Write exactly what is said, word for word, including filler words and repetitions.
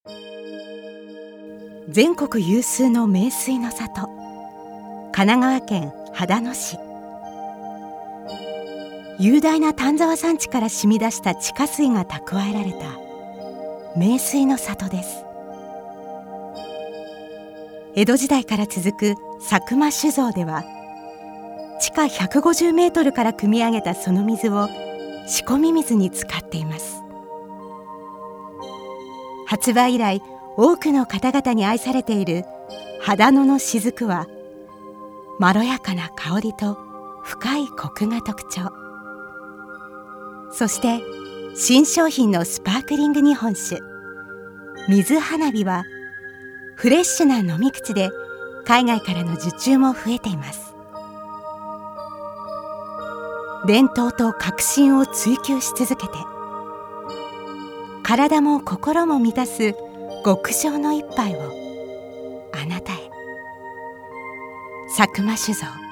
全国有数の名水の里、神奈川県秦野市。雄大な丹沢山地から染み出した地下水が蓄えられた名水の里です。江戸時代から続く佐久間酒造では、地下ひゃくごじゅうメートルから汲み上げたその水を仕込み水に使っています。発売以来多くの方々に愛されている秦野の雫は、まろやかな香りと深いコクが特徴。そして新商品のスパークリング日本酒水花火は、フレッシュな飲み口で海外からの受注も増えています。伝統と革新を追求し続けて、体も心も満たす極上の一杯をあなたへ。佐久間酒造。